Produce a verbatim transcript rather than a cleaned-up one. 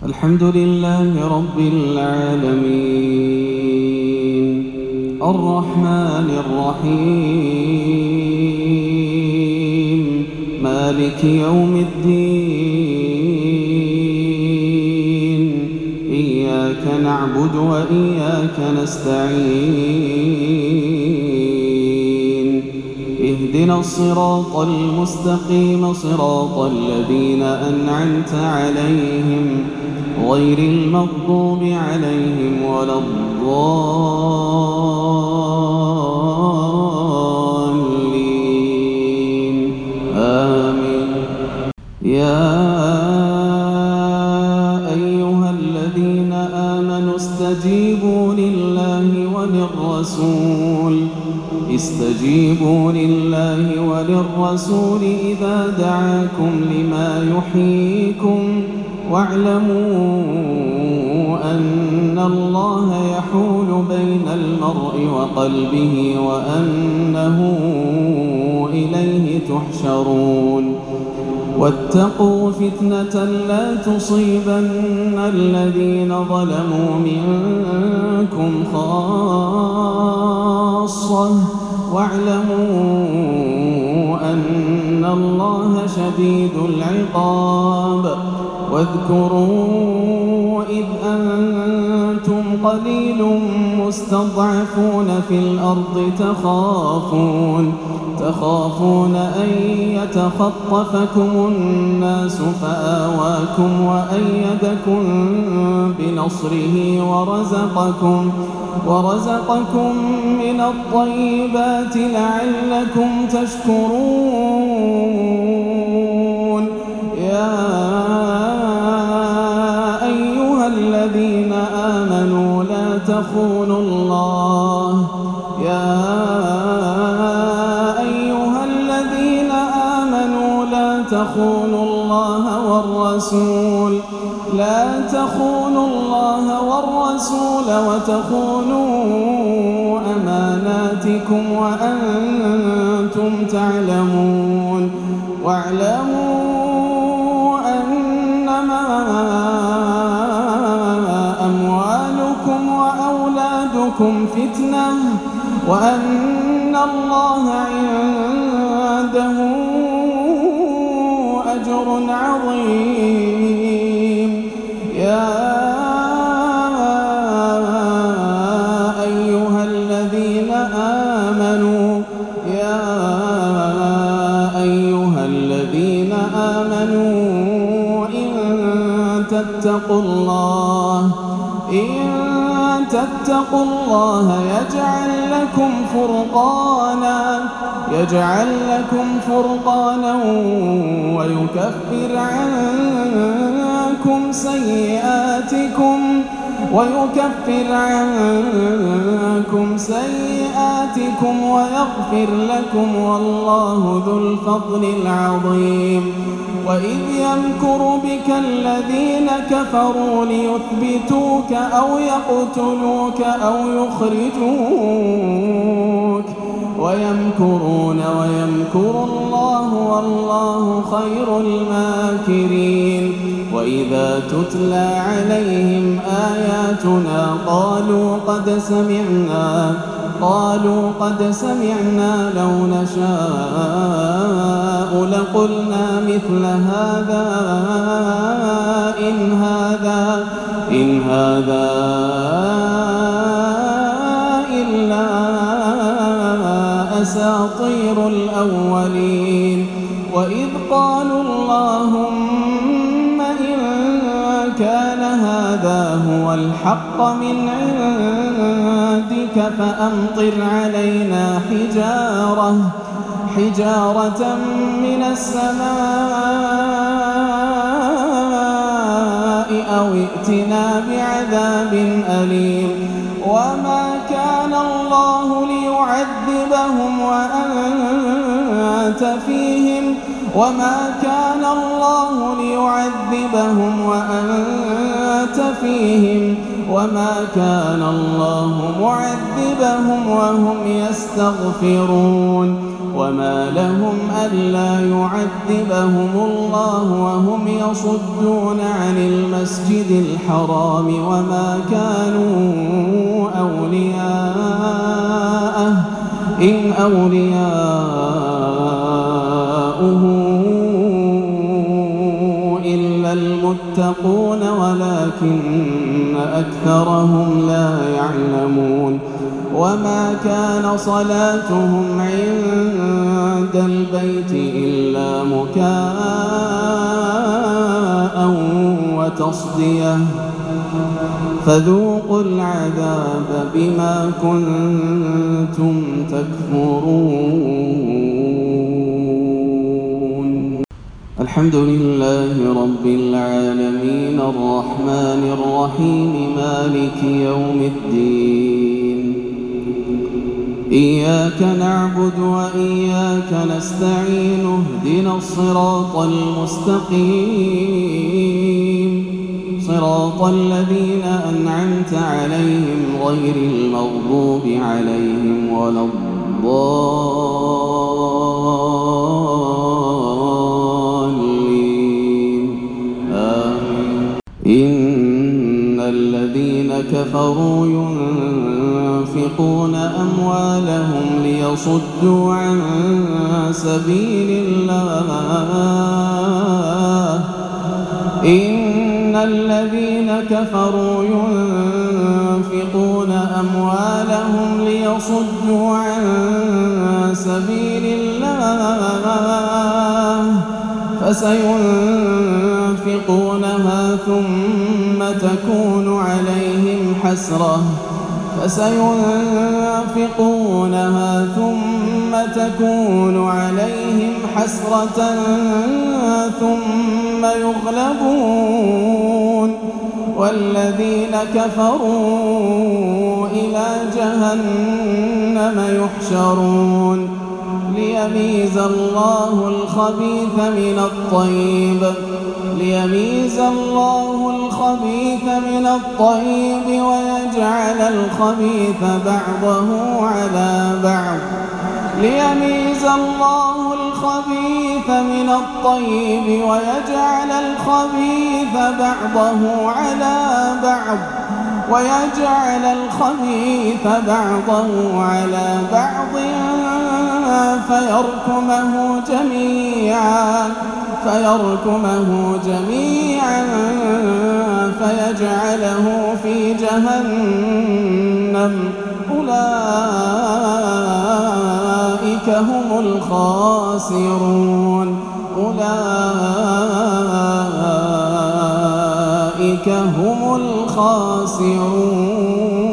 الحمد لله رب العالمين الرحمن الرحيم مالك يوم الدين إياك نعبد وإياك نستعين اهدنا الصراط المستقيم صراط الذين أنعمت عليهم غير المغضوب عليهم ولا الضالين آمين. يا أيها الذين آمنوا استجيبوا لله وللرسول استجيبوا لله وللرسول إذا دعاكم لما يحييكم واعلموا أن الله يحول بين المرء وقلبه وأنه إليه تحشرون واتقوا فتنة لا تصيبن الذين ظلموا منكم خاصة واعلموا أن الله شديد العقاب. واذكروا إذ أنتم قليل مستضعفون في الأرض تخافون تخافون أن يتخطفكم الناس فآواكم وأيدكم بنصره ورزقكم ورزقكم من الطيبات لعلكم تشكرون. يا أيها الذين آمنوا لا تخونوا الله يا أيها الذين آمنوا لا تخونوا الله والرسول لا تخونوا الله والرسول وتخونوا أماناتكم وأنتم تعلمون. واعلموا أنما أموالكم وأولادكم فتنة وأن الله عنده أجر عظيم. يا أيها الذين آمنوا يا أيها الذين آمنوا إن تتقوا الله إن تتقوا الله يجعل لكم فرقانا يجعل لكم فرقانا ويكفر عنكم سيئاتكم ويكفر عنكم سيئاتكم ويغفر لكم والله ذو الفضل العظيم. وإذ يمكر بك الذين كفروا ليثبتوك أو يقتلوك أو يخرجوك ويمكرون ويمكر الله والله خير الماكرين. وإذا تتلى عليهم آياتنا قالوا قد سمعنا قالوا قد سمعنا لو نشاء لقلنا مثل هذا إن هذا إن هذا إلا أساطير الأولين. وإذ قالوا اللهم إن كان هذا هو الحق من عندك فأمطر علينا حجارة حجارة من السماء أو ائتنا بعذاب أليم. وما كان الله ليعذبهم وأنت فيهم وما كان الله ليعذبهم وأنت فيهم وما كان الله معذبهم وهم يستغفرون. وما لهم ألا يعذبهم الله وهم يصدون عن المسجد الحرام وما كانوا أولياءه إن أولياؤه إلا المتقون ولكن أكثرهم لا يعلمون وما كان صلاتهم عند البيت إلا مكاء وتصدية فذوقوا العذاب بما كنتم تكفرون. الحمد لله رب العالمين الرحمن الرحيم مالك يوم الدين إياك نعبد وإياك نستعين اهدنا الصراط المستقيم صراط الذين أنعمت عليهم غير المغضوب عليهم ولا الضالين آمين. إن الذين كفروا ينفقون أموالهم ليصدوا عن سبيل الله إن الذين كفروا ينفقون أموالهم ليصدوا عن سبيل الله فسينفقونها ثم تكون عليهم حسرة فسينفقونها ثم تكون عليهم حسرة ثم يغلبون والذين كفروا إلى جهنم يحشرون ليميز الله الخبيث من الطيب ليميز الله الخبيث من الطيب ويجعل الخبيث بعضه على بعض ليميز الله الخبيث من الطيب ويجعل الخبيث بعضه على بعض ويجعل الخبيث بعضه على بعض فيركمه جميعا فيركمه جميعا فيجعله في جهنم أولئك هم الخاسرون أولئك هم الخاسرون.